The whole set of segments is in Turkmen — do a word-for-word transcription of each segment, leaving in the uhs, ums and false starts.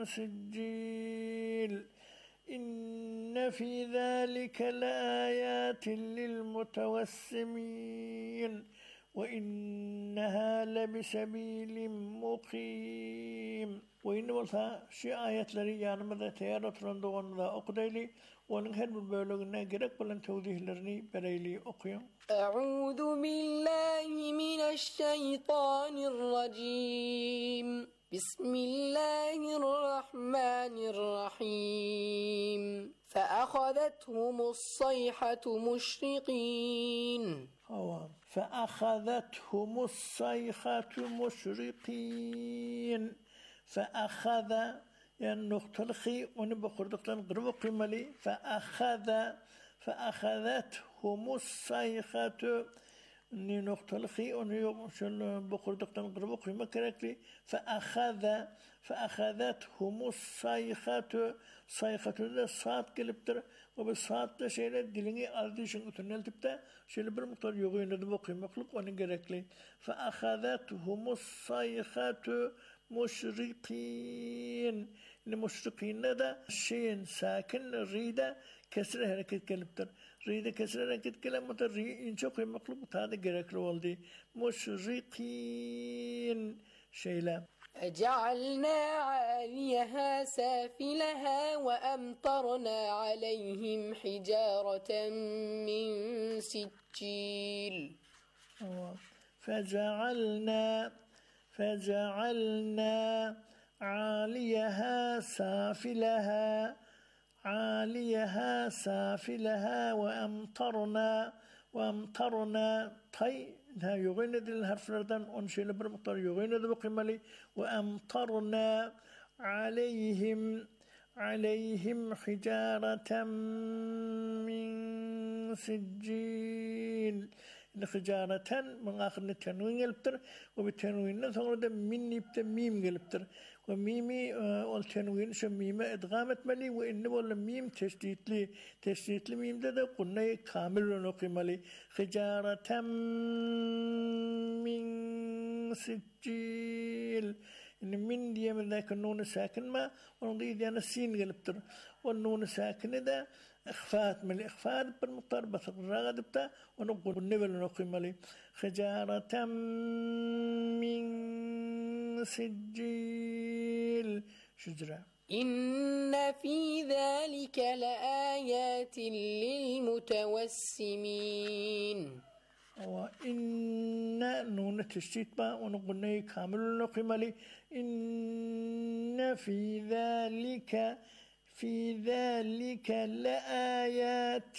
سجيل إن في ذلك لآيات للمتوسمين وإنها لبسبيل مقيم. وإن والله شيء آيات لري يعني ماذا تيارة رندوان ذا أقديلي ونهد بالبولوغنا جرق بلن توضيح لرني بريلي أقيم. أعوذ بالله من الشيطان الرجيم. بسم الله الرحمن الرحيم. فأخذتهم الصيحة مشرقين. فأخذتهم الصيحة مشرقين. فأخذ يعني نختلخي ونبخر دقلان قرب قمالي. فأخذ فأخذتهم الصيحة ني نختلخي ونبخر بخر دقلان قرب قمالي كركلي. فأخذ فأخذتهم الصيحة صيحة ده صاد كلبتر وبالصاد ده شيء دلني أرضي شن أتنال تبتا شيء برمختار يغين دبوقي مخلوق ونجركلي. فأخذتهم الصيحة مشرقين. المشرقين ده شين ساكن ريدة كسر حركة كلبتر ريدة كسر حركة كلمة ري إنشاق مخلوق هذا جركل والدي مشرقين شيلا. فجعلنا عاليها سافلها وأمطرنا عليهم حجارة من سجيل. فجعلنا فجعلنا عاليها سافلها عاليها سافلها وأمطرنا وأمطرنا طي ها يغين دل الحرف لردان أنشيل برمطر يغين دل بقمالي. وأمطرنا عليهم عليهم حجارة من سجيل. الحجارة من آخر التنوين يلبتر وبالتنوين نثغر من يبت ميم يلبتر وميمي والتنوين شميمة إدغامت ملي وإنه ولا ميم تشديد لي تشديد لي ميم ده قلنا كامل نقيم لي. حجارة من سجيل إن من دي من ذاك النون ساكن ما ونضيف ديانا السين قلبتر والنون ساكن ده إخفاء من الإخفاء بالمضطر بس الرغد بتاع ونقول النبل نقيم لي. حجارة من سجيل شجرة. إن في ذلك لآيات للمتوسمين. وإن نون تشتيت با ونقول كامل نقيم لي. إن في ذلك في ذلك لآيات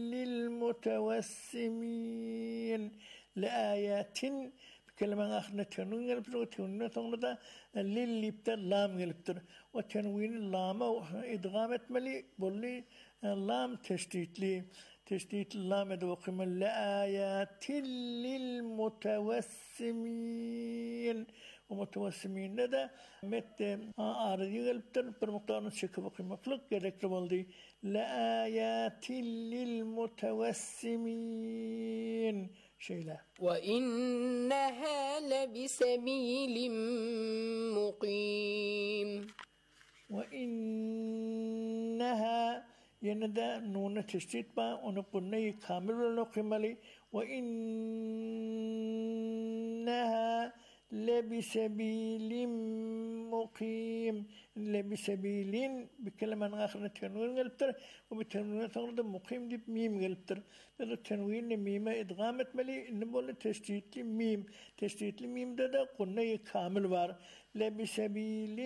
للمتوسمين. لآيات بكلمة آخر تنوين يلبتر وتنوين تنوين للي بتر لام يلبتر وتنوين اللام إدغامت ملي بولي اللام تشتيت لي تشتيت اللام دوقم لآيات للمتوسمين. ومتوسمين ندى مت آردي يلبتر برمقطان الشك بقي مخلوق يدك والدي لآيات للمتوسمين شيلا. وإنها لبسبيل مقيم. وإنها يندى نون تشتيت با ونقلنا كامل ونقيم لي. وإنها لبسبيل مقيم. لبسبيل بكلمة آخر التنوين قلبتر وبالتنوين تنوين مقيم دي ميم قلبتر. بل التنوين ميمة إدغامت ملي نقول تشتيت لميم تشتيت لميم ده ده قلنا كامل بار. لبسبيل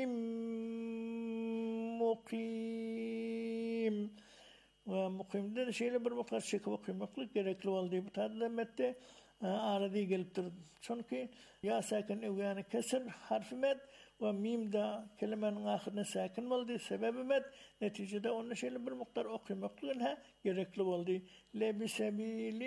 مقيم ومقيم ده شيء برمقار شيء مقيم مقلق كذلك الوالدي بتهذا متى آردي قلبتر شونك يا ساكن إويانا كسر حرف مد وميم دا كلمة آخرنا ساكن والدي سبب مد نتيجة دا أن شيء بالمقدار أقي مقلنها يركل والدي لبسبيل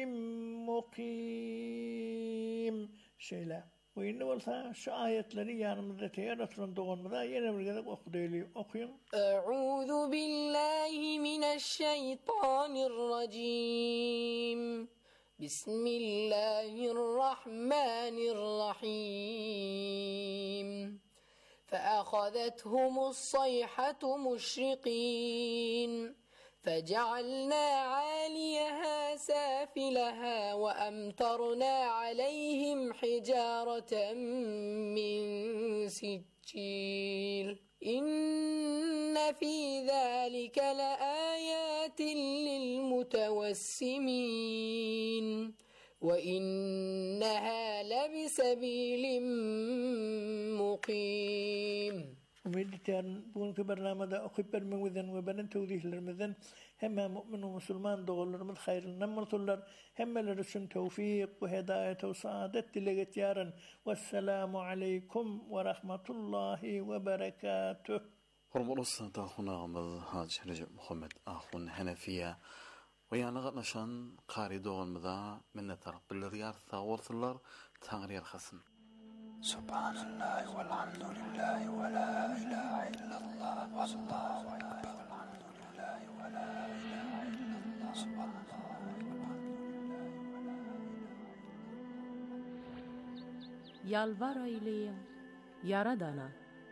مقيم شيلا. وإن والله شآية لني يعني من ذاتي أنا ترندون مذا ينمر قدك أخديلي أقيم. أعوذ بالله من الشيطان الرجيم. بسم الله الرحمن الرحيم. فأخذتهم الصيحة مشرقين فجعلنا عاليها سافلها وأمطرنا عليهم حجارة من سجيل إن في ذلك لآيات للمتوسمين وإنها لبسبيل مقيم. وميدتان بون كبرنامج أخبر من وذن وبنن توضيح لرمذن هم مؤمن ومسلمان دغلر من خير نمر طلر هم لرسن توفيق وهداية وسعادة لغتيارا والسلام عليكم ورحمة الله وبركاته. Hormuz tahunağımız Hacı Recep Muhammed Ahun Hanefiye ve yanığa nişan qari doğumda minnettar bildir yarsa orsullar Tanrı yarxasın. Subhanallah velhamdülillah ve la ilahe illallah vallahu ekber velhamdülillah ve la ilahe illallah subhanallah velhamdülillah. Yalvar eyleyin Yaradana.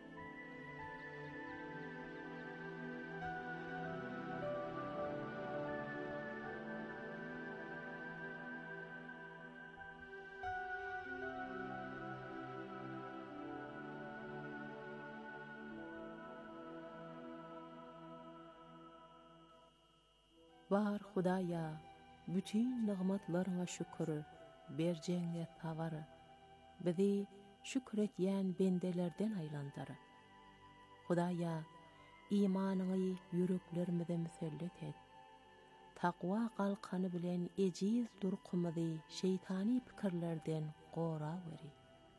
Var Hudaya, bütün nimetlerine şükür, berceğine tavarı, bizi şükretyen bendelerden aylandarı. Hudaya, imanını yüreklerimize müsellet et. Takva kalkanı bilen eciz durkumızı şeytani fikirlerden qora veri.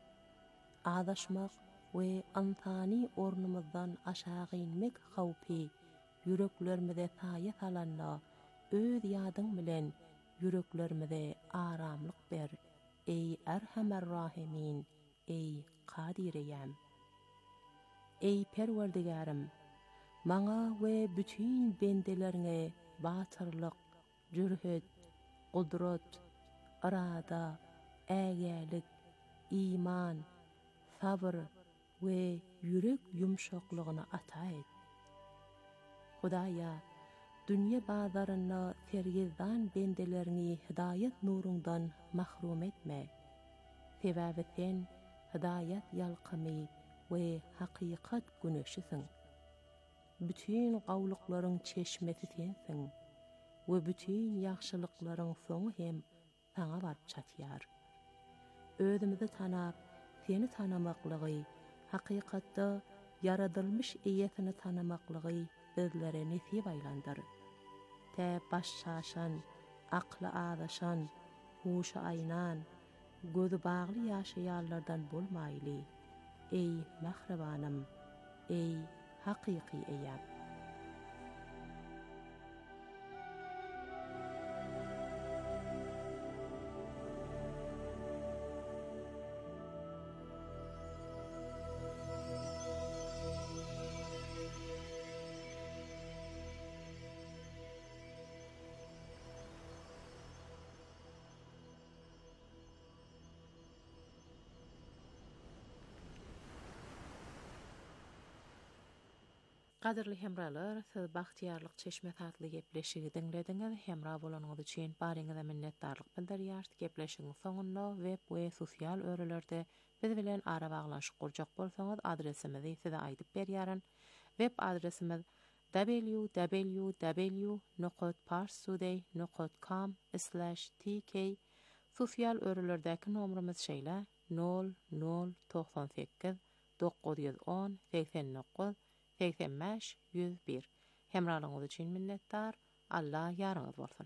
Adaşmak ve antani ornumuzdan aşağı inmek havpi, yüreklerimize tayet alanla, öz yadın bilen yüreklerimize aramlık ber. Ey Erhamer Rahimin, ey Kadireyem. Ey Perverdigarım, maňa we bütün bendelerine batırlık, cürhet, kudret, arada, ägälik, iman, sabır we yürek yumşaklygyny ata et. Hudaya, dünya bazarına fergizdan bendelerini hidayet nurundan mahrum etme. Sebäbi sen hidayet yalqamy we hakikat güneşisin. Bütün gawlyklaryň çeşmesi sensin. We bütün ýagşylyklaryň soňy hem saňa baryp çatýar. Özümizi tanap, seni tanamaklygy, hakykatda yaradylmış eýetini tanamaklygy bizlere nesip aylandyr. Te baş şaşan, akly adaşan, huşy aynan, gözü bagly ýaşaýarlardan bolmaýly. Ey mahrebanım, ey hakyky eýem. Qadirli hemralar, siz baxtiyarlyk çeşme tatly gepleşigi dinlediňiz. Hemra bolanyňyz üçin baryňyza minnetdarlyk bildirýär. Gepleşigiň soňunda web we sosial örelerde biz bilen ara baglanşyk gurjak bolsaňyz adresimizi size aýdyp berýärin. Web adresimiz w w w nokta parstoday nokta com slash t k. Sosial örelerdäki nomerimiz şeýle nol nol doksan sekiz dokuz yüz on seksen dokuz seksen beş yüz bir. Hemralyňyz üçin minnetdar. Allah ýarňyz bolsun.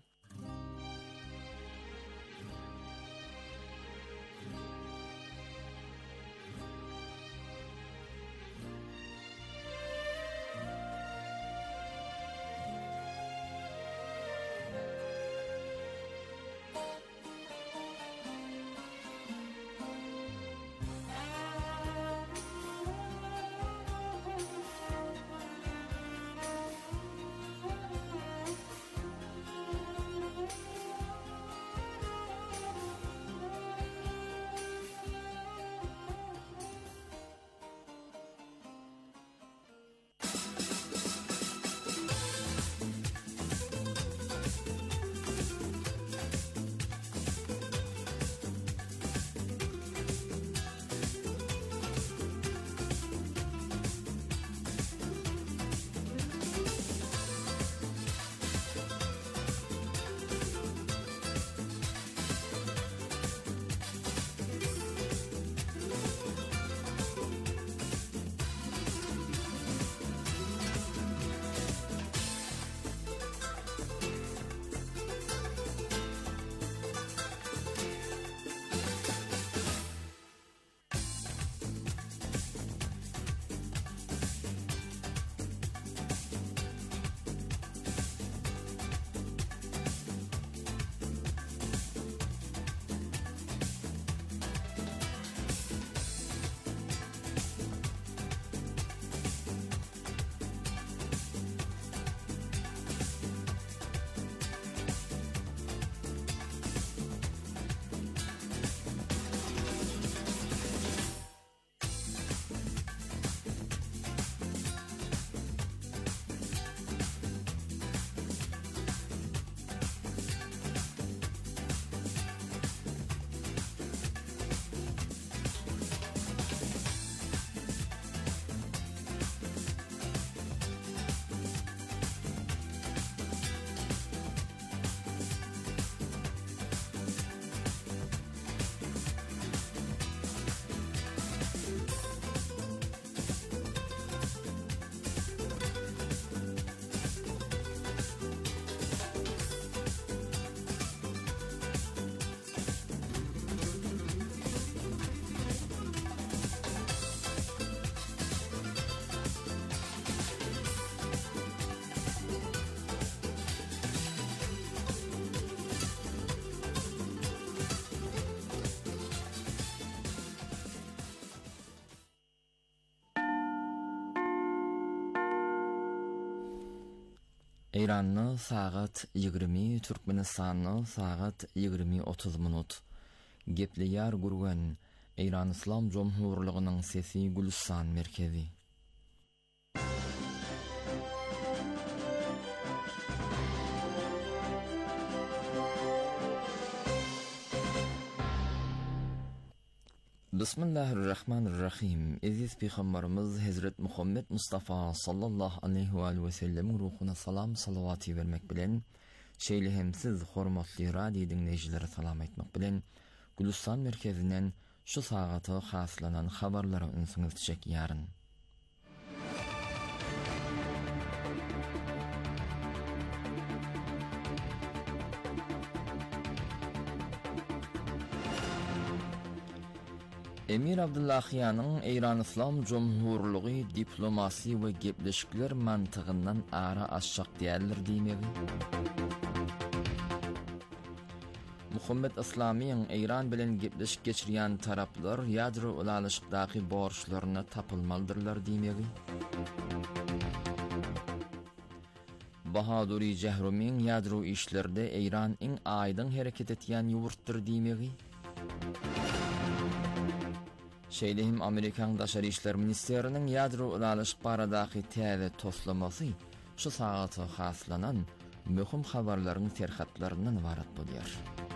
İran'ı saat yigirmi, Türkmenistan'ı saat yigirmi otuz minut. Gepliyar gurgan İran İslam Cumhurluğu'nun sesi Gülistan merkezi. Bismillahirrahmanirrahim. Aziz Peygamberimiz Hazret Muhammed Mustafa sallallahu aleyhi ve sellem ruhuna salam salavati vermek bilen, şeýlehemsiz hormatly radio dinleýijilere salam etmek bilen, Gülistan merkezinden şu sagata haslanan habarlara ünsiňiz çek yarın. Emir Abdullahiýanyň İran İslam Cumhurluğy diplomasi we gepleşikler mantygyndan ara aşak diýerler diýmegi. Muhammed Islamiň İran bilen gepleşik geçirýän taraplar ýadro ulalyşykdaky borçlaryna tapylmalydyrlar diýmegi. Bahaduri Jahrumiň ýadro işlerde İran iň aýdyň hereket etýän ýurtdyr diýmegi. Şeýlehim Amerikan Daşary işler ministeriniň ýadro ulalyşyk baradaky täze toslamasy şu sagata haslanan möhüm habarlaryň terhatlarynyň ibarat bolýar.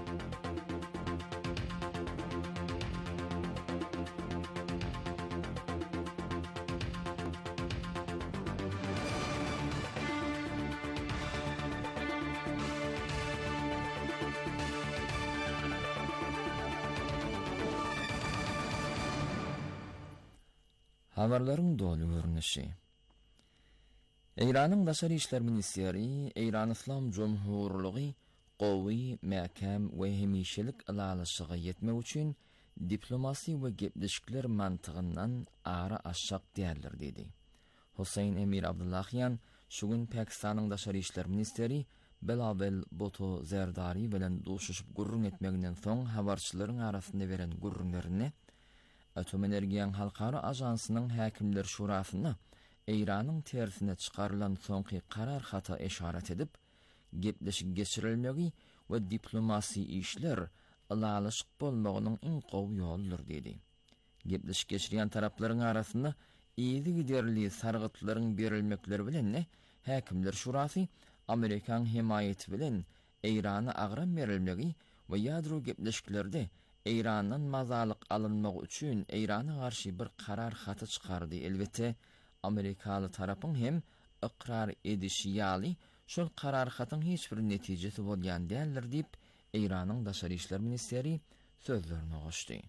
Habarlaryň dolu görnüşi. İranyň Daşary işler ministeri İran İslam Cumhurluğy gowy, mäkem we hemişelik ulalyşyga ýetmek üçin diplomasi we gepleşikler mantygyndan ara aşak diýerler dedi. Hüseyin Emir Abdullahiýan şugün Pakistanyň Daşary işler ministeri Belabel Bhutto Zardari bilen duşuşyp gurrun etmeginden soň habarçylaryň arasynda beren gurrunlaryny Atom Energiýa Halkara Ajansynyň häkimler şurasyna İranyň tersine çykarylan soňky karar hata eşaret edip, gepleşik geçirilmegi we diplomasi işler ulalyşyk bolmagynyň iň gowy ýoludur dedi. Gepleşik geçirýän taraplaryň arasynda iýdi giderli sargytlaryň berilmekleri bilen häkimler şurasy Amerikan himayeti bilen İrana agram berilmegi we ýadro gepleşiklerde İran'dan mazalyk alınmak üçin İran'a garşy bir karar haty çykardy. Elbette Amerikaly tarapyň hem ikrar edişi ýaly şol karar hatyň hiç bir netijesi bolýan däldir diýip İranyň Daşary işler ministeri sözlerini goşdy.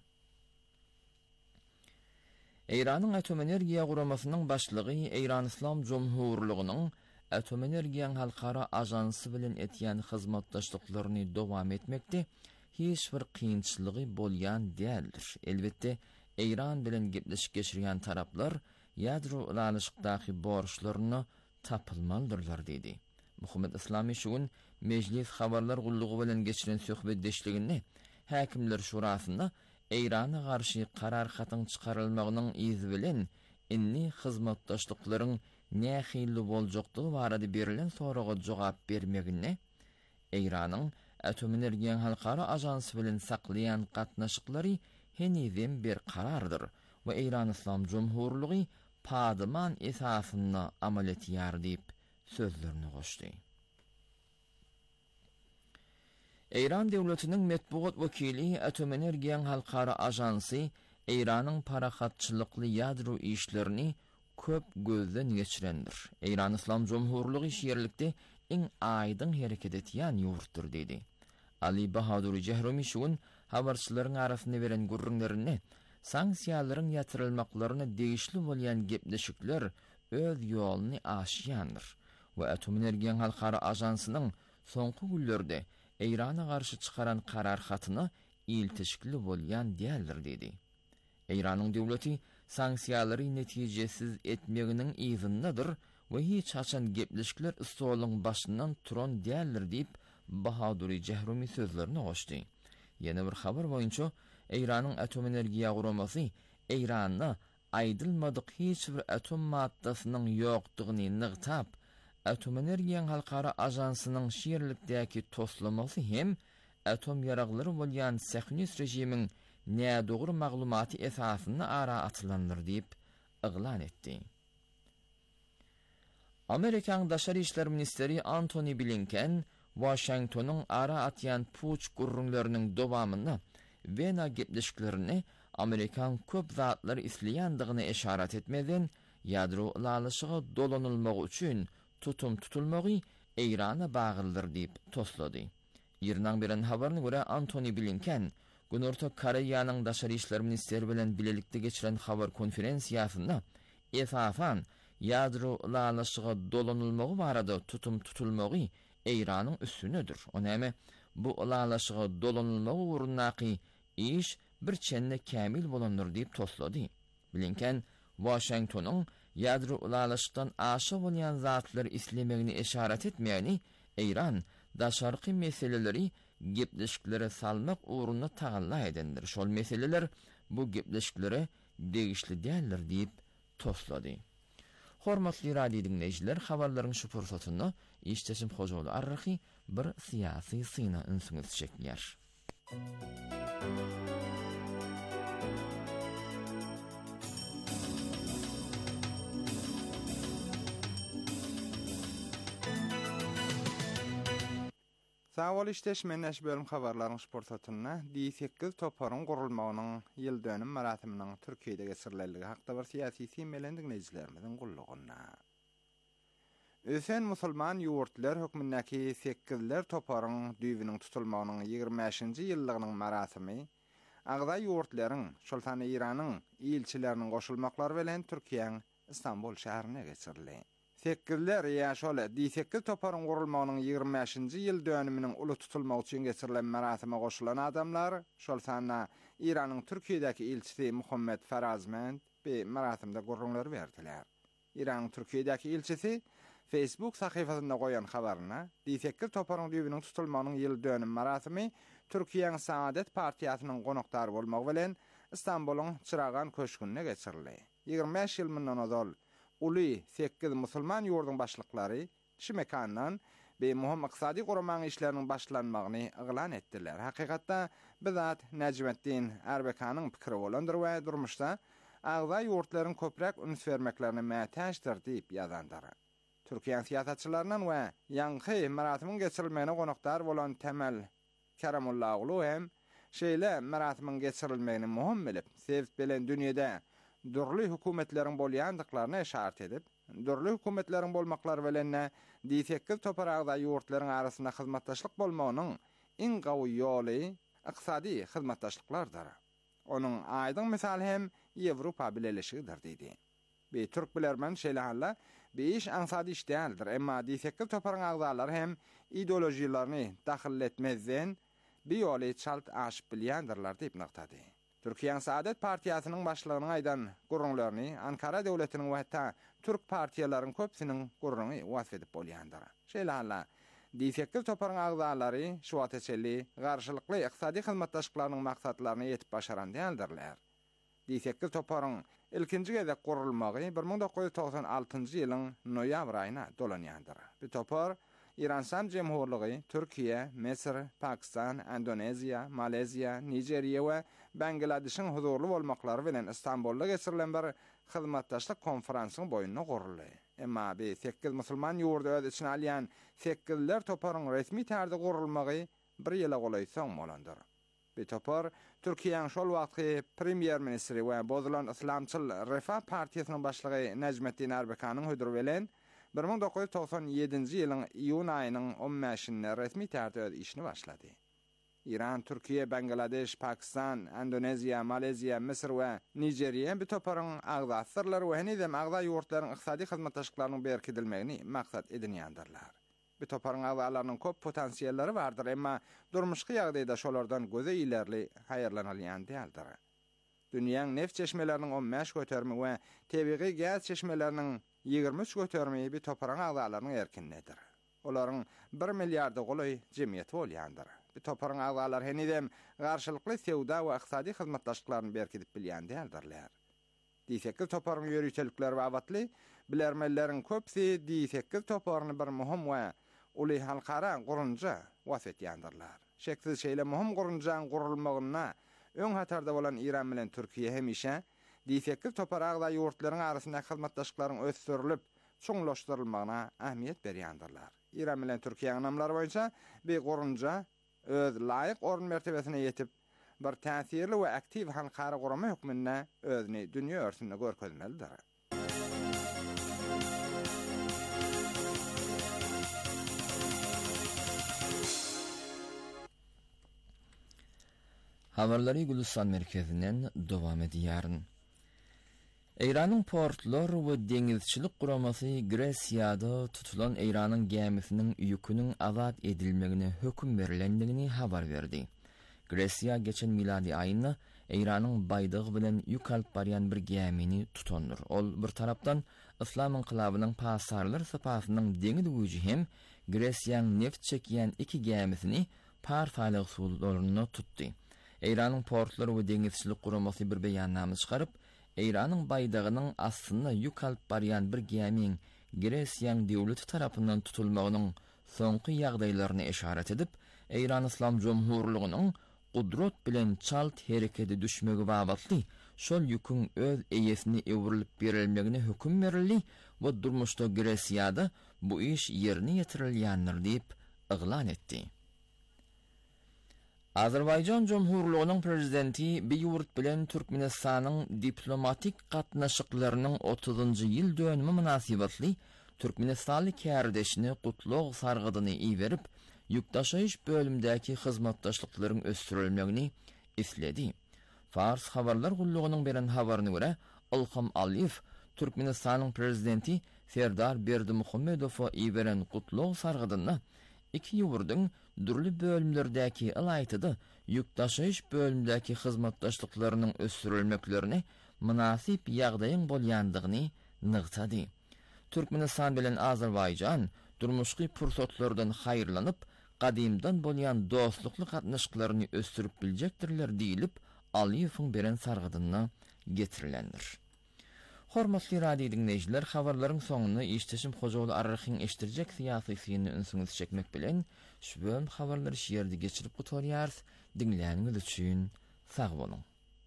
İranyň atom energiýa guramasynyň başlygy İran İslam Cumhurluğunyň Atom Energiýa Halkara Ajansy bilen etýän hyzmatdaşlyklaryny dowam etmekde hiç bir kıyınçılığı bolyan değildir. Elbette İran bilen gepleşik geçirýän taraplar ýadro ulalyşykdaky borçlaryny tapylmalydyrlar dedi. Muhammed Islami şugün meclis habarlar gullugy bilen geçiren söhbetdeşligini häkimler şurasynda İrana garşy karar hatyň çykarylmagynyň izi bilen inni hyzmatdaşlyklaryň nähili boljakdygy barada berilen soraga jogap bermegine İranyň Atom Energiýa Halkara Ajansy bilen saklayan gatnaşyklary henizem bir karardyr we İran İslam Cumhurluğy padyman esasyna amal etýär diýip sözlerini goşdy. İran döwletiniň metbuat wekili Atom Energiýa Halkara Ajansy İranyň parahatçylykly ýadro işlerini köp gözden geçirendir. İran İslam Cumhurluğy şeýerlikde iň aýdyň hereket etýän ýurtdur dedi. Ali Bahaduri Jahrumi şugün habarçylaryň arasynda beren gurrunlaryny sanksiýalaryň ýatyrylmaklaryny degişli bolýan gepleşikler öz ýoluny aşýandyr we Atom Energiýa Halkara Ajansynyň soňky günlerde İrana garşy çykaran karar hatyny iltişikli bolýan diýerler dedi. İranyň döwleti sanksiýalary netijesiz etmeginiň izindedir we hiç haçan gepleşikler üstüňiň başyndan turan diýerler diýip Bahaduri Jahrumi sözlerini goşdy. Ýene bir habar boýunça İranyň atom energiýa guramasy İranda aýdylmadyk hiç bir atom maddasynyň ýokdugyny nygtap, Atom Energiýa Halkara Ajansynyň şeýerlikdäki toslamasy hem atom ýaraglary bolýan Sähnis rejimiň nädogry maglumaty esasyny ara atylandyr diýip yglan etdi. Amerikan Daşary işler ministeri Antony Blinken Washingtonyň ara atýan puç gurrunlarynyň dowamyny Wena gepleşiklerini Amerikan köp zatlary isleýändigine eşarat etmeden ýadro ulalyşyga dolanylmagy üçin tutum tutulmagy Eýrana bagyldyr diýip toslady. Ýerden beren habaryna görä Antony Blinken Günorta Koreýanyň Daşary işler ministeri bilen bilelikde geçiren habar konferensiýasynda esasan ýadro ulalyşyga dolanylmagy barada tutum tutulmagy Eýranyň üstünedir. Onäme bu ulalyşyga dolanylmagy urunnaky iş bir çenne kämil bolandyr diýip toslady. Blinken Washingtonyň ýadro ulalyşykdan aşy bolýan zatlary islemegini eşarat etmeýäni Eýran daşarky meseleleri gepleşiklere salmak uğruna tagalla edendir. Şol meseleler bu gepleşiklere degişli däldir diýip toslady. Hormatly radio dinleýijiler, habarlaryň şu pursatyny işteşim Hojaly Arrahy bir syýasy syna ünsüňiz çekýär. Sağol işleşmeneş bölüm habarlaryň sportatyna D sekiz toparyň gurulmagynyň ýyl dönem maratynyň Türkiýede geçirilýändigi hakda bir syýasy melendik nejilerimizin gullugyna. Ösen musulman ýurtlar hökmündäki sekizler toparyň düýbüniň tutulmagynyň ýygrimiňji ýyllygynyň maratymy agda ýurtlaryň Sultan Eýranyň ilçileriniň goşulmaklary bilen Türkiýanyň Istanbul şäherine geçirildi. Sekizler ýa şol D sekiz toparyň gurulmagynyň ýygrimiňji ýyl dönüminiň uly tutulmagy üçin geçirilen maratyma goşulan adamlar şol sanna İranyň Türkiýedäki ilçisi Muhammed Farazmend be maratymda gurrunlar berdiler. İranyň Türkiýedäki ilçisi Facebook sahyfasynda goýan habaryna D sekiz toparyň düýbüniň tutulmagynyň ýyl dönüm maratymy Türkiýanyň Saadet partiýasynyň gonaktary bolmagy bilen Istanbulyň Çıragan köşkünde geçirildi. ýygrimi beş ýyl mundan ozal uly sekiz musulman ýurdun başlyklary şu mekandan be muhim iqtisadi guramaň işleriniň başlanmagyny yglan etdiler. Hakykatda bizat Necmettin Erbekanyň pikiri bolandyr we durmuşda agda ýurtlaryň köprek üns bermeklerine mätäşdir diýip ýazandyr. Türkiýe siýasatçylarynyň we ýanky maratymyň geçirilmegine gonakdar bolan Temel Karamulla oglu hem şeýle maratymyň geçirilmegini muhim bilip, sevip bilen dünýede dürli hökümetleriň bolýandyklaryny eşarat edip, dürli hökümetleriň bolmaklary bilen D sekiz toparagda ýurtlaryň arasynda hyzmatdaşlyk bolmagynyň iň gawy ýoly iqtisadi hyzmatdaşlyklardyr. Onuň aýdyň misaly hem Ýewropa bileşigidir diýdi. Be Türk bilermen şeýle halla beş ansady iş däldir, emma D sekiz toparyň agdalary hem ideolojiýalaryny dahil etmezden bir ýoly çalt aşyp bilýändirler diýip naktady. Türkiýanyň Saadet partiýasynyň başlygynyň aýdan gurrunlaryny Ankara döwletiniň we hatda Türk partiýalarynyň köpsiniň gurruny wasf edip bolýandyr. Şeýle halla D sekiz toparyň agdalary şu wateçeli garşylykly iqtisadi hyzmatdaşlyklarynyň maksatlaryny ýetip başaran däldirler. D sekiz toparyň ilkinji gezek gurulmagy bir ming dokuz ýüz togsan altynjy ýylyň noýabr aýyna dolanýandyr. Bu topar İran Sam Jemhurlygy, Türkiýe, Mesir, Pakistan, Indoneziya, Maleziya, Nijeriýa we Bangladeşiň huzurly bolmaklary bilen Istanbulda geçirilen bir hyzmatdaşlyk konferansynyň boýundan guruldy. Emma bu sekiz musulman ýurdu öz içine alýan sekizler toparyň resmi tärde gurulmagy bir ýyla golay soň bolandyr. Bu topar Türkiýanyň şol wagtky premier ministri we bozulan Islamçyl Refah partiýasynyň başlygy Necmettin Erbekanyň hödür bilen bir ming dokuz ýüz togsan ýedinji ýylyň iýun aýynyň on beşinde resmi tärde öz işini başlady. İran, Türkiye, Bangladeş, Pakistan, Indoneziya, Maleziya, Misir we Nijeriýa bu toparyň agdasyrlary we hene agda ýurtlaryň iqtisadi hyzmatdaşlyklarynyň berkidilmegini maksat edinýändirler. Bu toparyň agdalarynyň köp potensiýallary bardyr, emma durmuşky ýagdaýda şolardan göze ilerli haýyrlanalýan däldir. Dünýäň neft çeşmeleriniň on beş göterme we tebii gaz çeşmeleriniň ýygrimi üç götermeyi bir toparyň agdalarynyň erkinlidir. Olaryň bir milliard golay jemgyýet bolýandyr. Bu toparyň agdalary henidem garşylykly sewda we iqtisadi hyzmatdaşlyklaryny berkidip bilýän däldirler. diýsekki toparyn ýörüýtelikleri babatly bilermelerin köpsi diýsekki toparyny bir muhim we uly halkara gurunja wasat ýandyrlar. Şeksiz şeýle muhim gurunjaň gurulmagyna öň hatarda bolan İran bilen Türkiýe hemişe diýsekki toparagda ýurtlaryň arasynda hyzmatdaşlyklaryň ösdürilip çoňlaşdyrylmagyna ähmiýet berýändirler. İran bilen Türkiýeň namlary boýunça bir gurunja öz laýyk orun mertebesine ýetip bir täsirli we aktiv halkara gurama hukmynda özüni dünýä örsünde görkezmelidir. Habarlary Gülistan merkezinden dowam edýär. Eýranyň portlar we deňizçilik guramasy Gresiýada tutulan Eýranyň gemisiniň ýükünün azat edilmegine hökm berilendigini habar berdi. Gresiýa geçen miladi aýynda Eýranyň baýdygy bilen ýük alyp barýan bir gemini tutandyr. Ol bir tarapdan İslam inqilabynyň pasarlar sapasynyň deňiz güýji hem Gresiýanyň neft çekýän iki gemisini parfalyk suwlaryna tutdy. Eýranyň portlary we deňizçilik guramasy bir beýannama çykaryp, Eýranyň baýdygynyň aslynda ýük alyp barýan bir geminiň Gresiýanyň döwleti tarapyndan tutulmagynyň soňky ýagdaýlaryna işaret edip, Eýran Islam Jomhurlygynyň gudrat bilen çalt hereketi düşmegi babatly şol ýüküň öz eýesini ewrilip berilmegine hökm berildi we durmuşda Gresiýada bu iş ýerine ýetirilýändir diýip iglan etdi. Azerbaýjan Jomhurlygynyň prezidenti bir ýurt bilen Türkmenistanyň diplomatik gatnaşyklarynyň otuzunjy ýyl dönümi münasibetli Türkmenistanly kärdeşini Gutlug sargydyny iýerip, ýükdaşyş bölümdäki hyzmatdaşlyklaryň ösdürilmegini isledi. Fars habarlar gullugynyň beren habaryna görä, Ilham Aliýew Türkmenistanyň prezidenti Serdar Berdimuhammedow iýeren Gutlug sargydyny iki ýurdyň durly bölümlerdäki ýylaýtydy ýükdaşyş bölümdäki hyzmatdaşlyklarynyň ösdürilmeklerini münasip ýagdaýyň bolýandygyny nygtady. Türkmenistan bilen Azerbaýjan durmuşky pursatlardan haýyrlanyp, gadymdan bolýan dostlukly gatnaşyklaryny ösdürip biljekdirler diýilip, Aliýewiň beren sargydyny getirilendir. Hormatly radio dinleýijiler, habarlaryň soňuna işteşim Hojaly Arrahyň eşdirjek syýasy syny ünsüňiz çekmek bilen şübhem habarlary şeýerde geçirip gutarýar. Dinleýäniňiz üçin sag boluň.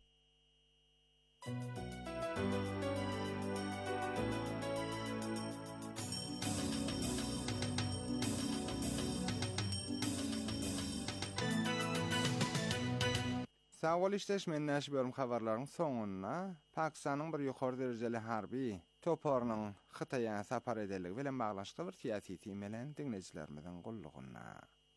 Sağ ol işteş men näşe bölüm habarlaryň soňuna Pakistanyň bir ýokary derejeli harby toparynyň Hytaýa sapar ediligi bilen baglaşyk bir syýasy temelen dinleýijilerimiziň gullugyna.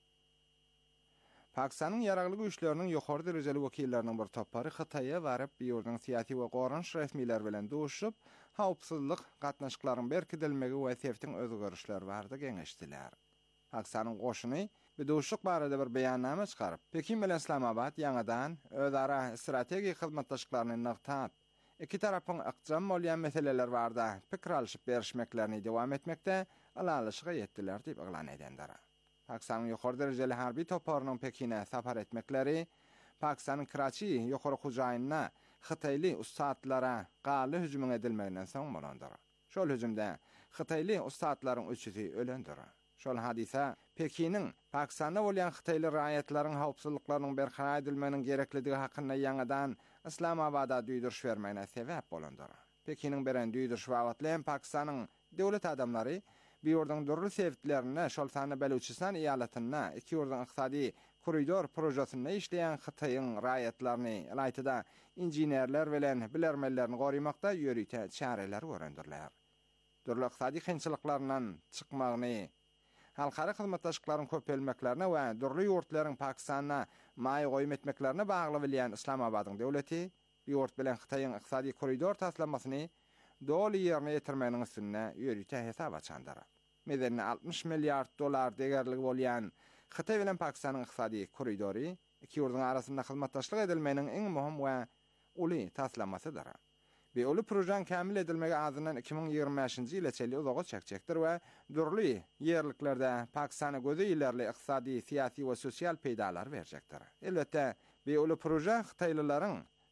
Pakistanyň ýaragly güýçleriniň ýokary derejeli wekilleriniň bir topary Hytaýa baryp bir ýurdun syýasy we gorunç resmiler bilen duşup, hawpsuzlyk gatnaşyklaryň berkidilmegi we seftiň özgörüşler barada geňeşdiler. Pakistanyň goşuny bir duşuk barada bir beýannama çykaryp, Pekin bilen Islamabad ýangadan özara strategik hyzmatdaşlyklaryny nagtat, iki tarapyň ykjam bolýan meseleler barada pikir alyşyp berişmeklerini dowam etmekde alalyşyga ýetdiler diýip iglan edenler. Pakistanyň ýokary derejeli harby toparynyň Pekine sapar etmekleri, Pakistanyň Karachi ýokary hujaýyna Hytaýly ustadlara galy hüjüm edilmeginden soň bolandyr. Şol hüjümde Hytaýly ustadlaryň üçüsi ölendir. Şol hadisa Pekiniň Pakistanda bolýan Hytaýly raýatlaryň hawpsuzlyklarynyň berhana edilmeginiň gerekliligi hakynda ýangadan Islamabada düýdürüş bermegine sebäp bolandyr. Pekiniň beren düýdürüş wagtly Pakistanyň döwlet adamlary bir ýurdyň durly sebäplerini şol sany Beluçistan eýalatyna iki ýurdyň iqtisady koridor projesyny işleýän Hytaýyň raýatlaryny ýaýtyda injinerler bilen bilermelerini gorymakda ýörüýte çareler görendirler. Durly iqtisady kynçylyklaryndan çykmagyny, halkara hyzmatdaşlyklaryň köpelmeklerine we durly ýurtlaryň Pakistana maý goýum etmeklerine bagly bilýän Islamabadyň döwleti ýurt bilen Hytaýyň iqtisady koridor taslamasyny doly ýerine ýetirmeginiň üstüne ýörüýte hesap açandyr. Medenine altmış milyard dolar değerligi bolýan Hytaý bilen Pakistanyň iqtisady koridory iki ýurdyň arasynda hyzmatdaşlyk edilmeginiň iň muhim we uly taslamasydyr. Bir ulu projen kamil edilmegi azından iki bin ýygrimi beşinji ýyla çeli uzağa çekjekdir we durly ýerliklerde Pakistana gözi ýyllarly iqtisady, syýasy we sosial peýdalar berjekdir. Elbetde bir ulu proje Hytaýlylaryň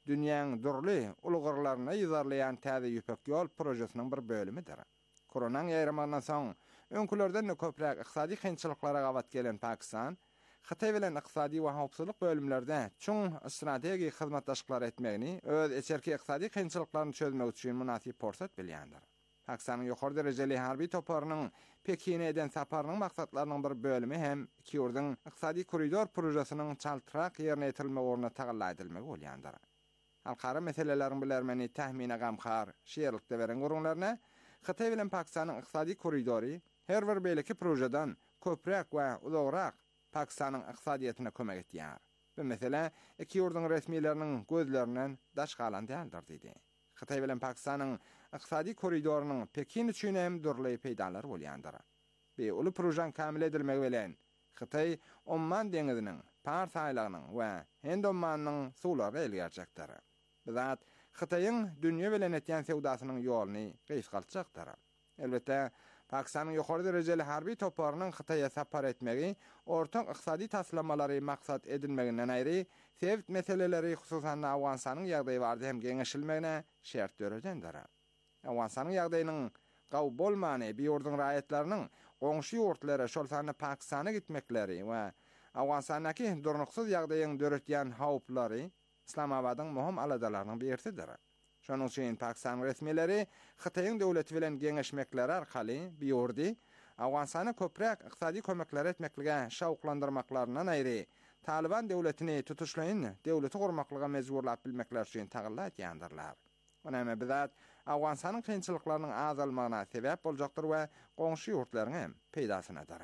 dünýäň durly ulgurlaryna ýyzarlayan täze ýüpek ýol projesiniň bir bölümidir. Koronaň ýaýramagyndan soň öňkülerden köpräk ykdysady kynçylyklara gabat gelen Pakistan, Xitay bilen ykdysady we howpsuzlyk bölümlerde çoň strategik hyzmatdaşlyklар etmegini, öz eçerki ykdysady kynçylyklaryny çözmek üçin münasip forsat bilýändir. Pakistanyň ýokary derejeli harby toparynyň Pekine eden saparynyň maksatlarynyň bir bölümi hem iki ýurdyň ykdysady koridor projesiniň çaltyrak ýerine ýetirilmegi orna tagalla edilmegi bolýandyr. Halkara meselelerin bilermeni tahmine gamkar, şeýerlikde beren gurulmaryna Xitay bilen Pakistanyň ykdysady koridory her bir beýleki projeden köpräk we uzagrak Pakistanyň ykdysadyýetyna kömek etýär. Bu mesele iki ýurdyň resmiýetleriniň gözlerinden daşgalan däldir diýdi. Xitay bilen Pakistanyň ykdysady koridorynyň Pekin üçin hem durly peýdalar bolýandyr. Bu uly projem kamil edilmegi bilen Xitay Omman deňiziniň, Pars aýlagynyň we Hind Ommanynyň suwlaryny ele geçirjekdir. Bizat Xitaýyň dünýä bilen etýän sewdasynyň ýoluny gysgaltjakdyr. Elbetde Pakistanyň ýokary derejeli harby toparynyň Xitaýa sapar etmegi, ortak ykdysady taslammalary maksat edilmeginden aýry, sevt meseleleri hususan Awganistanyň ýagdaýy barada hem geňeşilmegine şert döredendir. Awganistanyň ýagdaýynyň gaw bolmany bir ýurdyň raýatlarynyň goňşy ýurtlara şol sany Pakistana gitmekleri we Awganistanyňky durnuksuz ýagdaýyň döretýän hawplary Islamabadyň möhüm aladalarynyň birisidir. Şonuň üçin Pakistan resmiýetleri Xitaýyň döwleti bilen geňeşmekleri arkaly bir ýurdy Awganistana köpräk ykdysady kömekler etmeklige şawklandyrmaklarynan aýry Taliban döwletini tutuşlaýyn döwleti gurmaklyga mejburlap bilmekler üçin tagalla etýändirler. Onama bizat Awganistanyň kynçylyklarynyň azalmagyna sebäp boljakdyr we goňşy ýurtlaryň hem peýdasynadyr.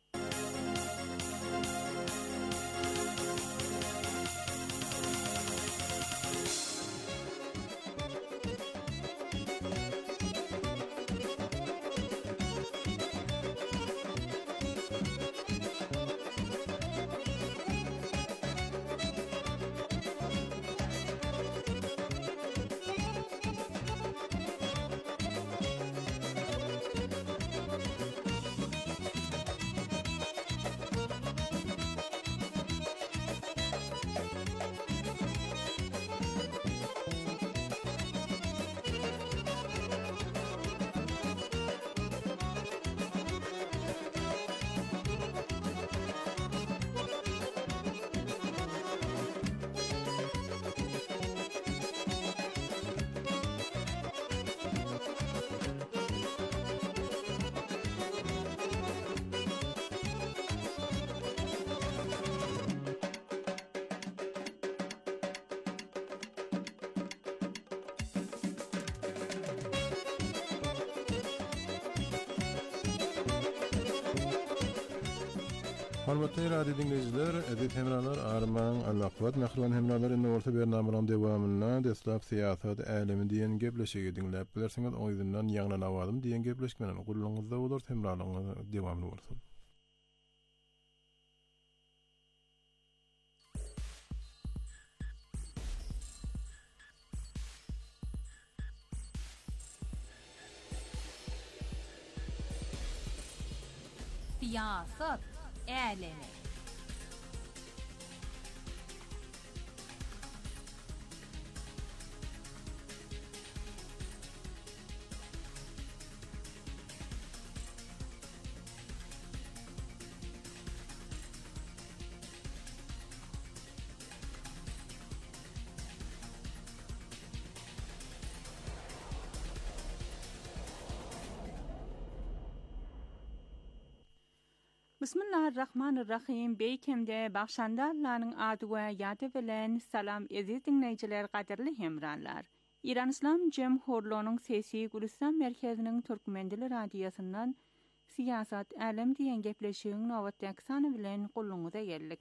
Hormatly radio dinleyijiler, edip hemralar Arman Al-Aqbat nählan hemralar indi orta bernamalaryň dewamyna deslap siýasat älemi diýen gepleşigi dinläp bilersiňiz, o ýüzünden ýaňlan awalym diýen gepleşmeden gulluňyzda bolar, hemralaryň dewamly bolsun. Siýasat älemi. Bismillahirrahmanirrahim. Beýkemde bagşandarlaryň ady we ýady bilen salam eziz dinleýijiler, gaderli hemranlar. İran İslam Jemhurluğunyň sesi Gülistan merkeziniň Türkmendili radiosundan siýasat älem diýen gepleşigiň nowatdaky sany bilen gulluňyza geldik.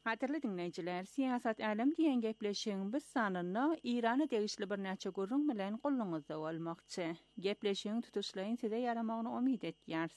Qadirli dinleyiciler, siyasat alem diyen gepleşiň biz sanynda İrana degişli bir näçe gurrun bilen golluňyzda bolmakçy. Gepleşiň tutuşlaryň size yaramagyny umyt etýärs.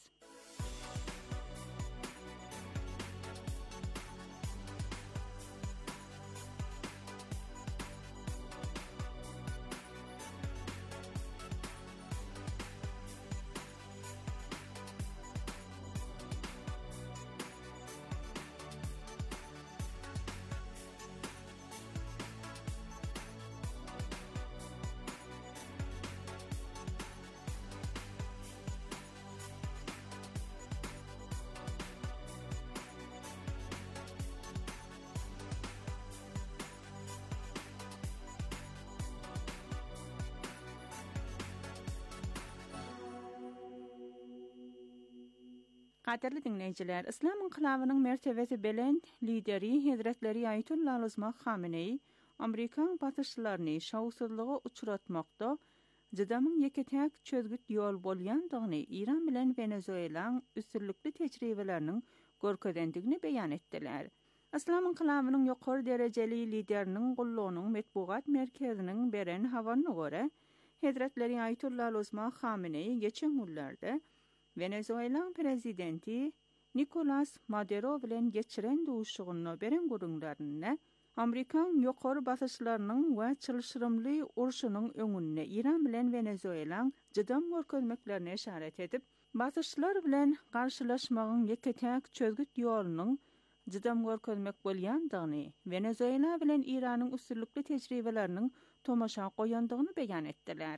Qadirli dinleyiciler, İslam inqilabynyň mertebesi bilen lideri Hazretleri Ayetullah Uzmak Khamenei Amerikan batyşçylaryny şawsuzlyga uçuratmakda jydamyň ýeketäk çözgüt ýol bolýandygyny İran bilen Venezuelaň üstünlikli tejribeleriniň görkezendigini beýan etdiler. İslam inqilabynyň ýokary derejeli lideriniň gollugynyň metbuat merkeziniň beren habaryna görä, Hazretleri Ayetullah Uzmak Khamenei geçen günlerde Venezuela prezidenti Nicolas Maduro bilen geçiren duşugyny beren gurunlaryny Amerikan ýokary basyşlarynyň we çylşyrymly urşunyň öňünde İran bilen Venezuela jydam görkezmeklerine işaret edip, basyşlar bilen garşylaşmagyň ýeketäk çözgüt ýolunyň jydam görkezmek bolýandygyny, Venezuela bilen İranyň üstünlikli tejribeleriniň tomaşa goýandygyny beýan etdiler.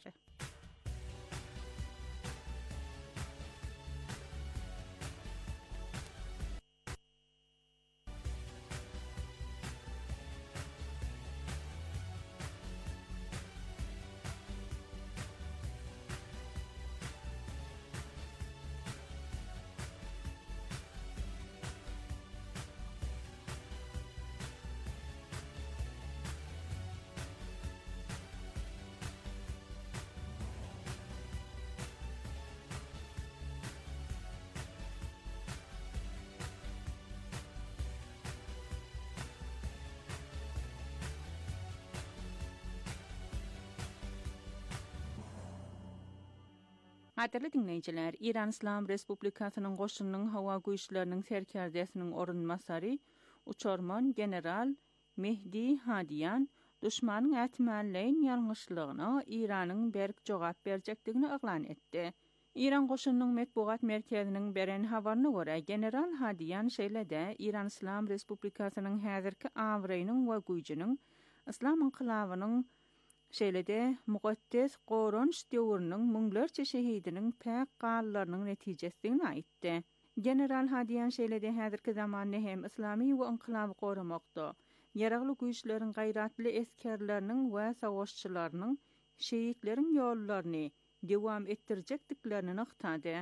Qadirli dinleyiciler, İran İslam Respublikasynyň goşunynyň hawa güýçleriniň serkerdesiniň orunmasary, uçorman general Mehdi Hadiyan, düşmanyň ätmänleýin ýalňyşlygyna İranyň berk jogap berjekdigini eglan etdi. İran goşunynyň metbuat merkeziniň beren habaryna görä, general Hadiyan şeýlede İran İslam Respublikasynyň häzirki awrynyň we güýjiniň İslam inqilabynyň şeýlede muqaddes Goranş döwrüniň müňlerçe şehidiniň päk gallarynyň netijesini aýtdy. General Hadiyan şeýlede häzirki zamanda hem islami we inqilaby goramakda, ýaragly güýçleriň gaýratly eskerleriniň we savaşçylarynyň şehitleriň ýollaryny dewam etdirjekdiklerini aktady.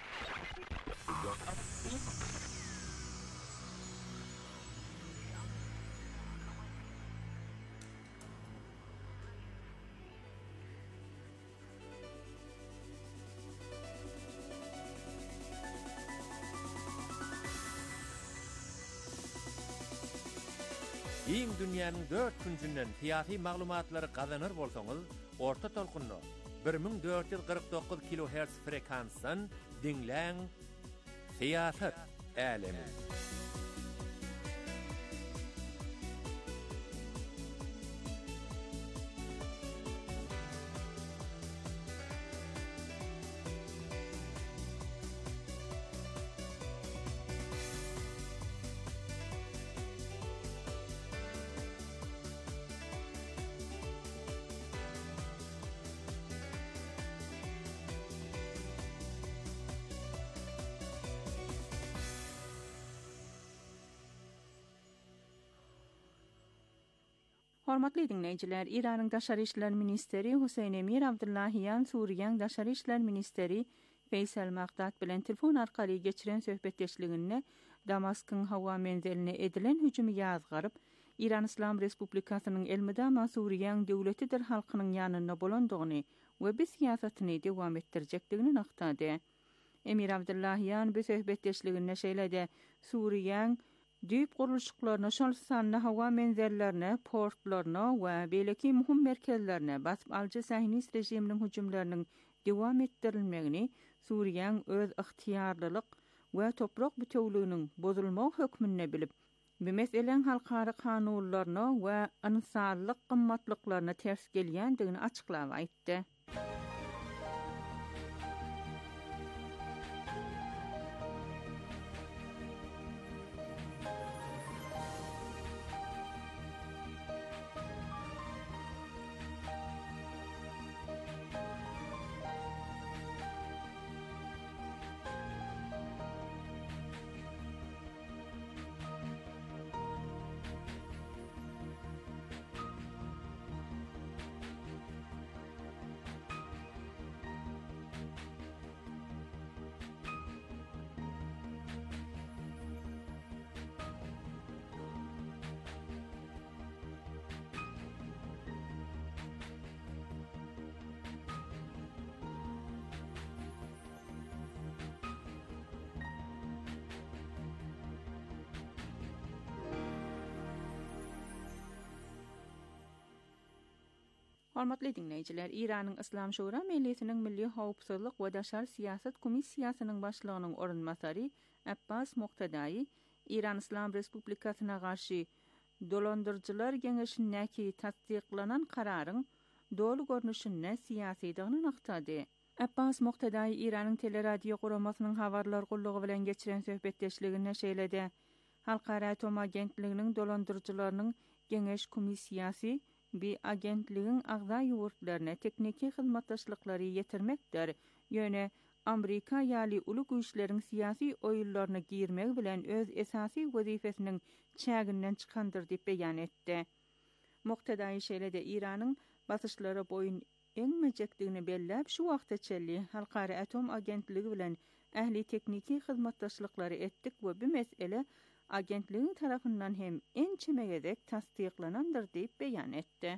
Iň dünýäniň dört küncünden fiýahy maglumatlary gazanır bolsaňyz, orta tolkunny bir ming dört ýüz gyrk dokuz kilohertz frekansdan dinläň. Fiýasat alemi. Hormatly dinleyijiler, İranyň Daşary işler ministeri Husayn Emir Abdullahiyan Suriýanyň Daşary işler ministeri Feysal Magdat bilen telefon arkaly geçiren söhbetdeşliginde Damaskyň hawa menzeline edilen hüjümi ýazgaryp, İran İslam Respublikasynyň elmydama Suriýanyň döwletidir halkynyň ýanyna bolandygyny we biz siýasatyny dewam etdirjekdigini aktady. Emir Abdullahiyan bu söhbetdeşliginde şeýlede Suriýanyň Düýp gurulşyklaryna şol sanly hawa menzerlerine, portlaryna we beleki muhim merkezlerine basyp aljy Sahinist rejiminiň hüjümleriniň dowam etdirilmegini Suriýanyň öz ygtyýarlylyk we toprak bütewliginiň bozulmagy hökmüne bilip, bu meseleň halkara kanunlaryna we insanylyk gymmatlyklaryna ters gelýändigini açyklap aýtdy. Hormatly dinleyijiler, Iranyň Islam Şura Mejlisiniň Milli Howpsuzlyk we Daşary Siýasat Komissiýasynyň başlygynyň orunmasary Abbas Muqtadaý, İran İslam Respublikasyna garşy dolandyrjylar geňeşindäki tasdiklanan kararyň dolu görnüşine siýasydygyny aktady. Abbas Muqtadaý Iranyň teleradio guramasynyň habarlar gullugy bilen geçiren söhbetdeşligine şeýledi. Halkara Atom Agentliginiň dolandyrjylarynyň geňeş komissiýasy bi agentligiň agza ýurtlaryna tekniki hyzmatdaşlyklary ýetirmekdir. Ýöne Amerika ýaly uly güýçleriň siýasy oýunlaryna girmek bilen öz esasy wezifesiniň çäginden çykandyr diýip beýan etdi. Muqtadaý şeýlede Iranyň basyşlary boyun eňmejekdigini belläp, şu wagtda çelli Halkara Atom Agentligi bilen ähli tekniki hyzmatdaşlyklary etdik we bu mesele agentligiň tarapyndan hem en çemegedek tasdiklanandyr diýip beýan etdi.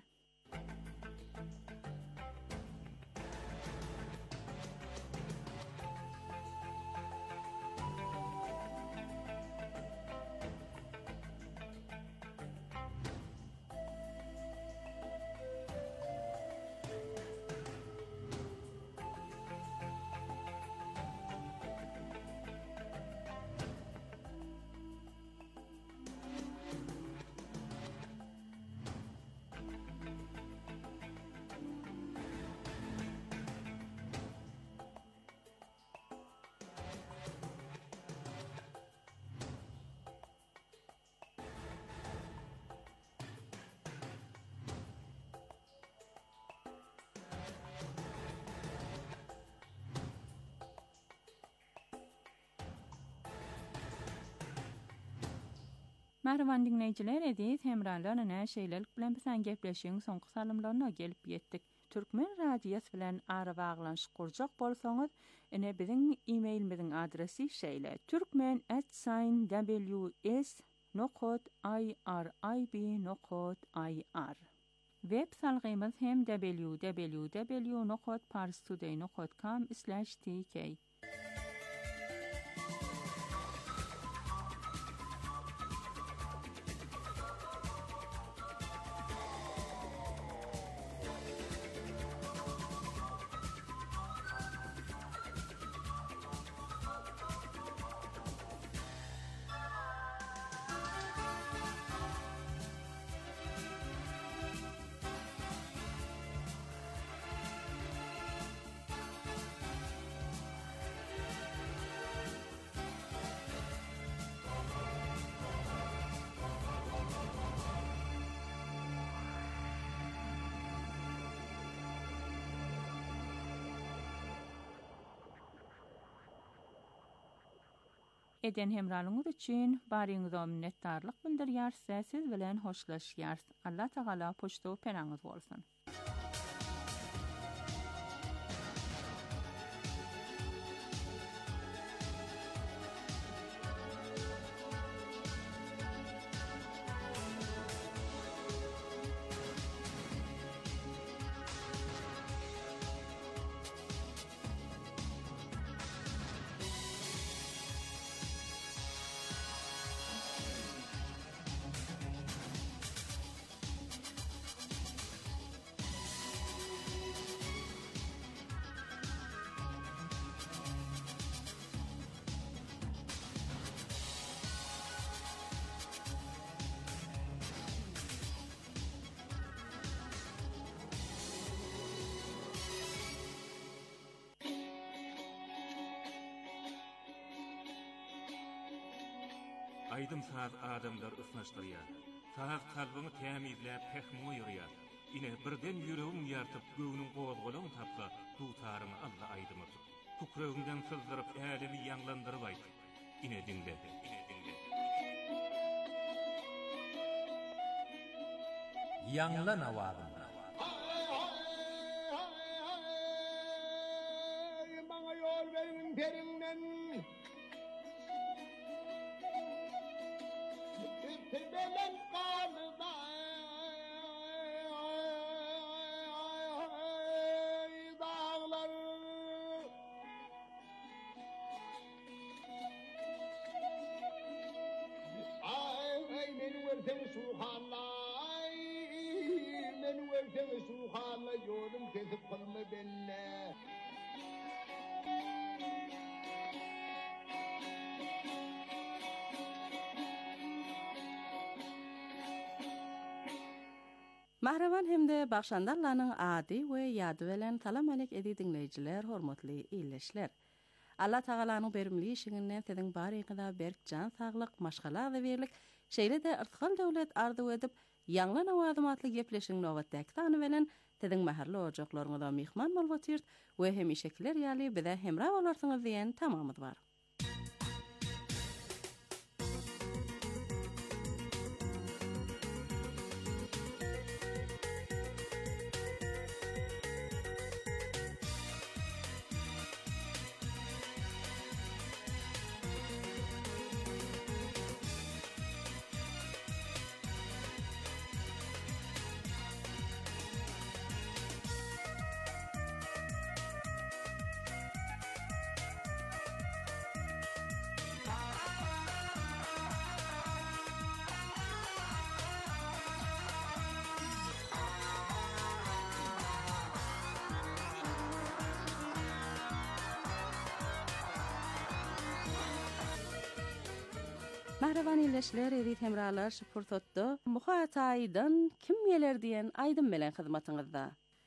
Merhaban dinleyijiler, edis hemralarına şeýlelik bilen bilen gepleşiň soňky salymlaryna gelip ýetdik. Türkmen radiýasy bilen ara baglanşyk kurjak bolsaňyz, ene biziň e-mailimiziň adresi şeýle: türkmen at w s nokta i r i b nokta i r. Web salgymyz hem w w w nokta parstoday nokta com slash t k. Eden hemralyňyz üçin baryňyza minnetdarlyk bildirýär, siz bilen hoşlaşýar. Allah Taala poçto penaňyz bolsun. aydım saz adamlar ısnaşdırýar. Saz kalbyny tämizläp pehmi ýyrýar. Ine birden ýüregim ýartyp göwüniň gozgulagyny tapsa, dutaryny alla aýdymyp. Kukrögünden sızdyryp älimi ýanglandyryp aýt. Ine dinle, ine dinle. Ýanglan awagym. Maňa ýol berin perinden. Tebelen qalda dağlar. Ay meni versen suhanlay, meni versen suhanlay yolum kesip kalma benne. Mahravan hemde bakşandarlarının adi ve yadı velen salam alek edi dinleyiciler, hormatly illeşler. Allah Taalanyň berimli işiňinden sizin barygyda berk jan saglyk, maşgala we berlik, şeýle de yrtkal döwlet arzu edip, ýanglan awazymatly gepleşiň nowatdaky tany velen sizin maharly ojaklaryňyza mihman bolýar we hem işekler ýaly bize hemra bolarsyňyz diýen tamamyz bar. Mahravan illeşler edit hemralar şupurtotdu. Muhataydan kim geler diýen aýdym bilen hyzmatyňyzda.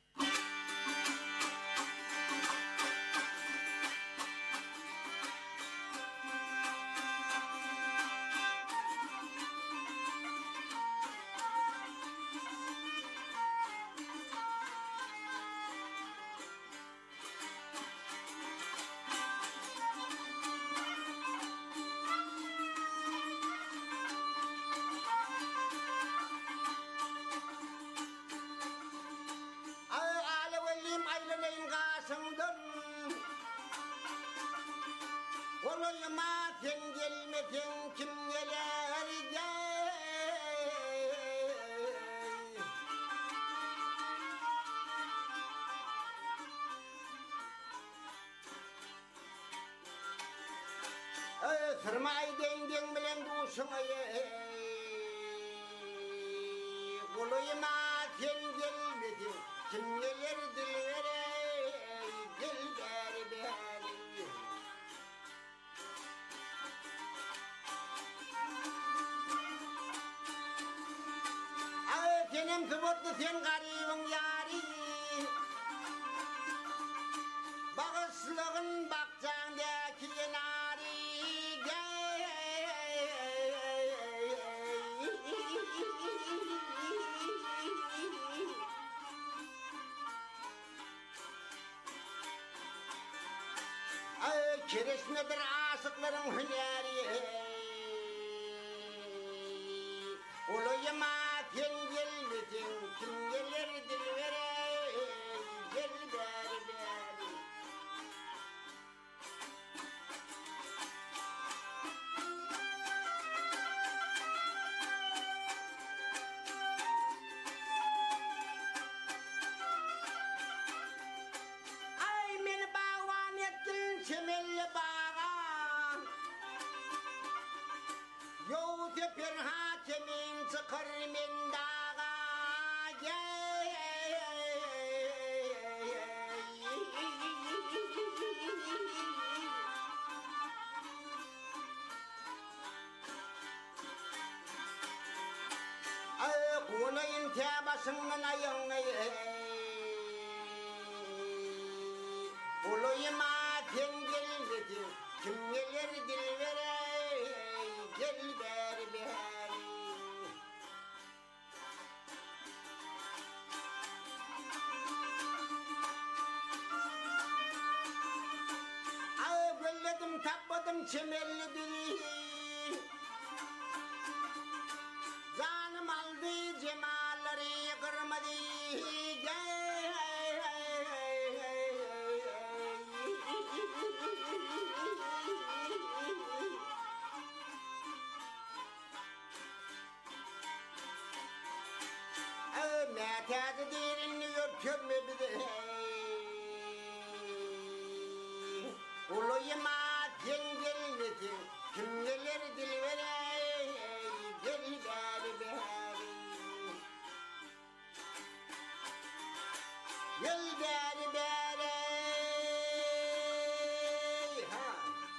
Sırmay dengden bilen duşuňy Goloyma sen gelmedin kim geler dilere gel beri beri Ay senem sıbotlu sen garibyň ýary Bagyslygyň bakjaňdaky ýenary Kirisnedir aşıkların hüneri Uluýma sen gelmedin kim geler dilvere gel beri beri Ay meni bağwan ettin çemelli bağan Yow teper hakemin çıkar min dağa Ay kunayın tebasının ayın Uluýma sen gelmedin kim geler dilvere gel beri beri. Ay gölledim tapladım çemelli dili. Zanım aldı cemalleri kırmadı. Gel. Mətədi derini örtürmü bizi. Uluyma cengelmesin, kim gelir dil verey, gel beri beri. Gel beri beri. Ha.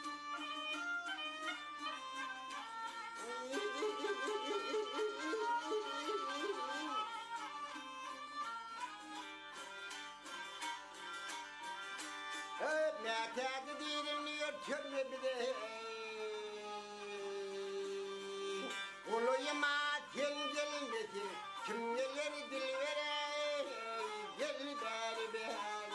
Mətədi derini örtürmü bizi. Uluyma cengelmesin, kim gelir dil verey, gel beri beri.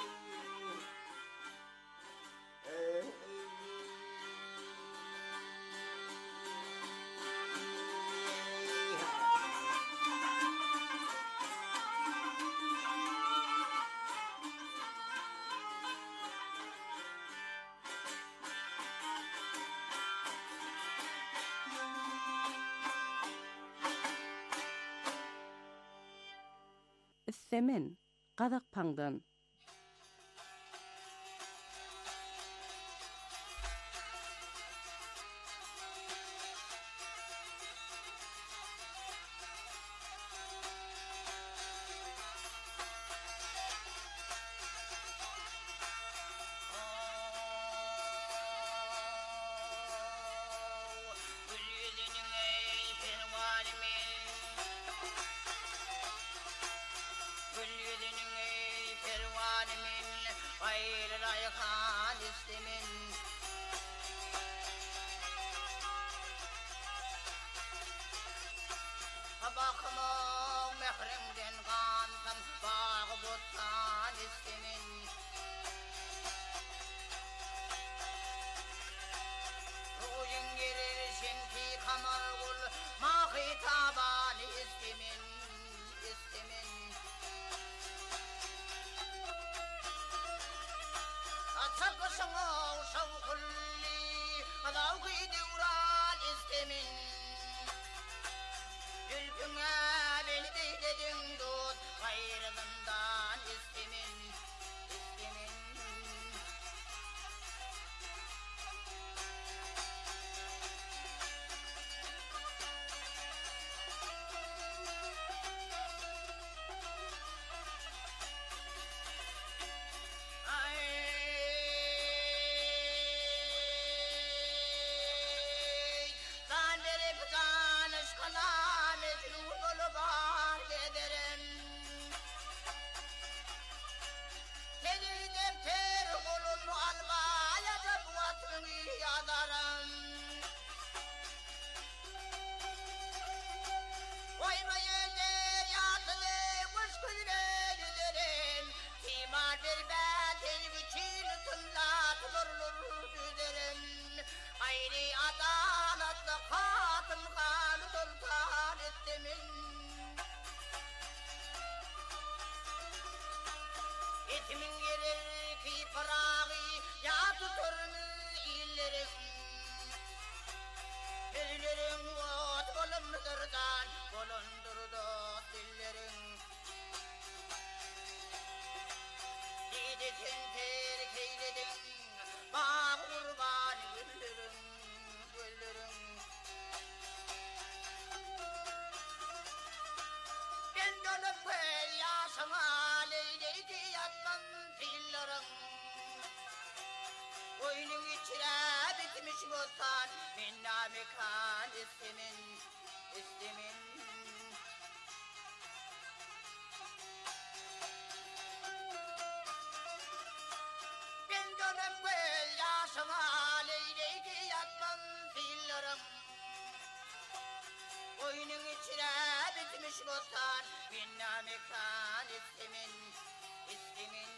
Semen, Qadak Pangdan. Bakmam mehrimden kansam bağı botsan istemin. Ruyun gelir şenki kamal kul mahi taban istemin, istemin. Atsakışın o şavkulli adavgı devran istemin. Ülküme beni değdedin dost, gayrından istemin, istemin. Ay, zan verip zan aşkına var ederim. Seni defter kolunu almaya da bu atını yazarım. Koyma yeter yatılı kuş kulübe yüzerim. Timar vermez el için tımlatılır yüzerim. Hayri adaletli katım kanı sultan ettimin. Etimin gelir ki parağı ya tutur mu illerim. Ellerim ot bolundurdan bolundurdu dillerim. Didetin terkeyledim bağ kurban güllerim, güllerim. Ben dönüp gel yaşama leyleydi yatmam fillerim. Oyunun içine bitmiş olsan min namikan istemin, istemin. Ben dönüp gel yaşama leyleydi yatmam fillerim. Oyunun içine bitmiş olsan minna mekan istimin istimin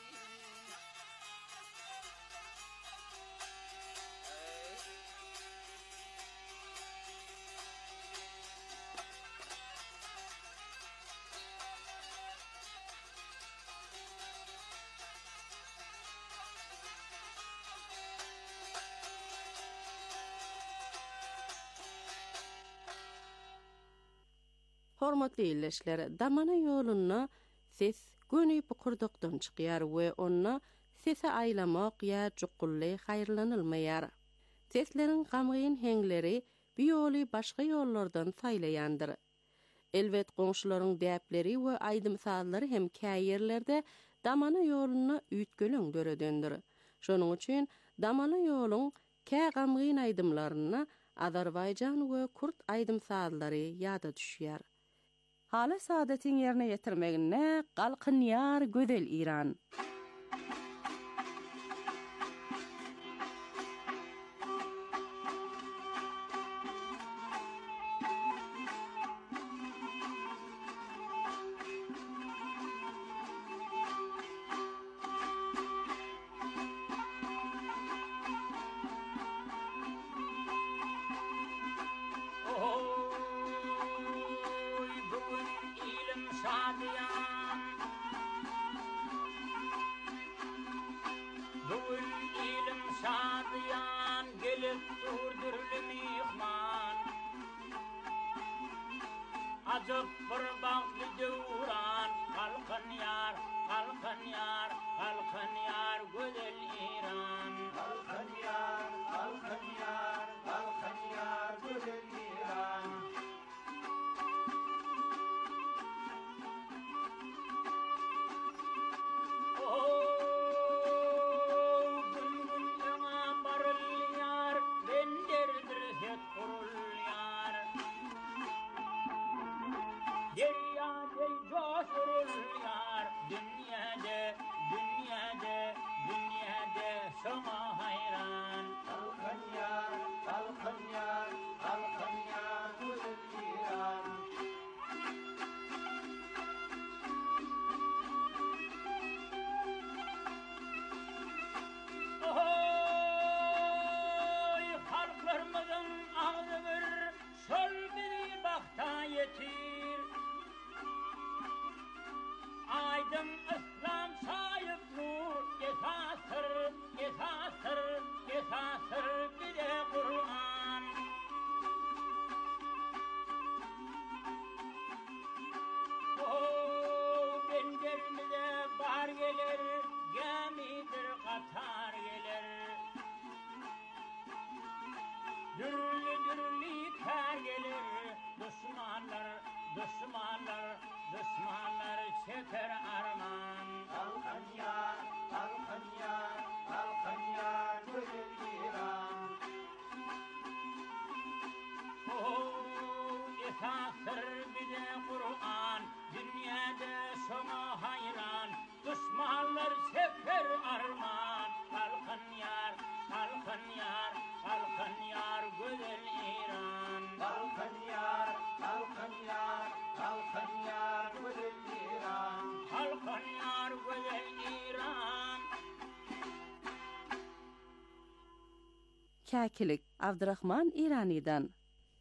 Hormatly illeşler, damana yoluna ses göni bukurdukdan çıkıyar we onna sese aylamak ya cukully hayırlanılmayar. Seslerin gamgyn hengleri bir yolu başka yollardan saylayandır. Elbet goňşularyň däpleri we aýdymsallary hem käýerlerde damana yoluna üýtgölüň döredendir. Şonuň üçin damana yoluň kä gamgyn aýdymlaryna Azerbaýjan we Kurt aýdymsallary ýada düşýär. Hala saadetin yerine getirmegine galkın yar gödel İran. Azıp bir bağlı duran kalkın yar, kalkın yar, kalkın yar güzel İran. Kalkın yar, kalkın yar, kalkın yar güzel İran. Oh, gün gün yana barıl yar, benderdir hep kurul yar. Derya dey coşurul yar, dünyada, dünyada, dünyada sana hayran. Kalkın yar, kalkın yar, kalkın yar güzel İran. Oy, halklarımızın ağzı bir şöl bir bakta yetir. Aydın İslam sahip nur, esasır, esasır, esasır bir de Kur'an. Oh, benderimize bahar gelir, gemidir katar gelir. Dürlü dürlü kar gelir, düşmanlar, düşmanlar, düşmanlar çeker arman. Kalkın yar, kalkın yar, kalkın yar güzel İran. Oh, esasır bize Kur'an, dünyada sana hayran. Düşmanlar çeker arman. Kalkın yar, kalkın yar, kalkın yar güzel İran. Kalkın yar, kalkın yar, kalkın yar güzel İran. Kalkın yar güzel İran. Käkilik Abdurrahman İrani'den.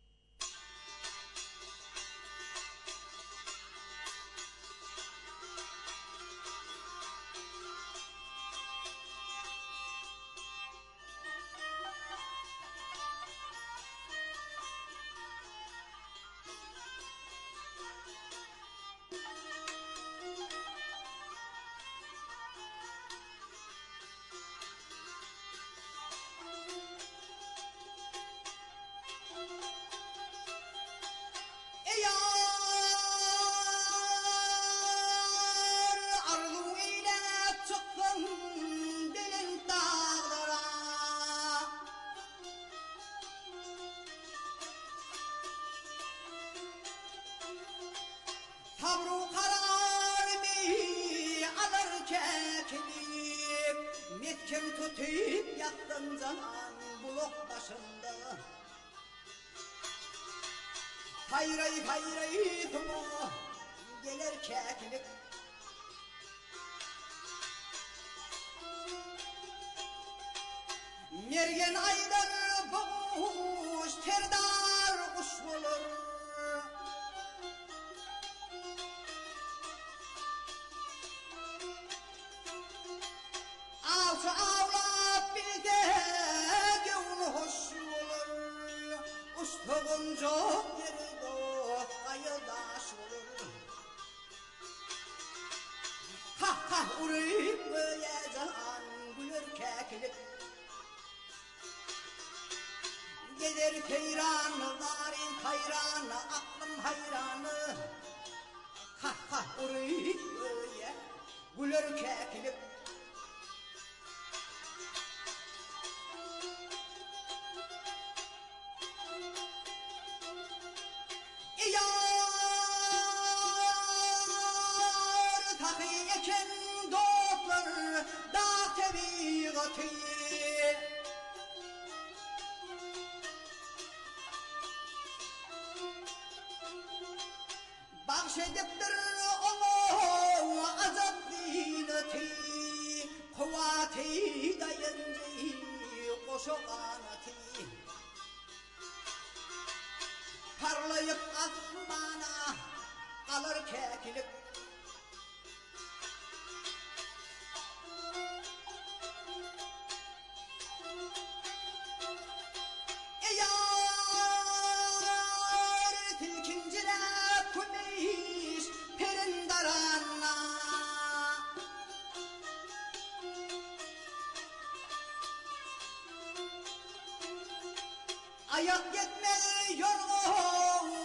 Kim tutuyup yattın zaman buluk başında. hayray hayray tuma gelir keklik. Mergen aydan boğuş terdar kuş bulur. Altı avlap bir de gönlü hoş olur. Ustuğun çok yeri dost ayıldaş olur. Ha ha uruyup böyle can gülür keklik. Gelir heyranı, narin hayranı, aklım hayranı. Ha ha uruyup böyle gülür keklik. Bahşediptir ona azap dinati, kuvveti dayanıcı koşu kanati. Parlayıp asmana alır keklik. Ayak yetmez yorgun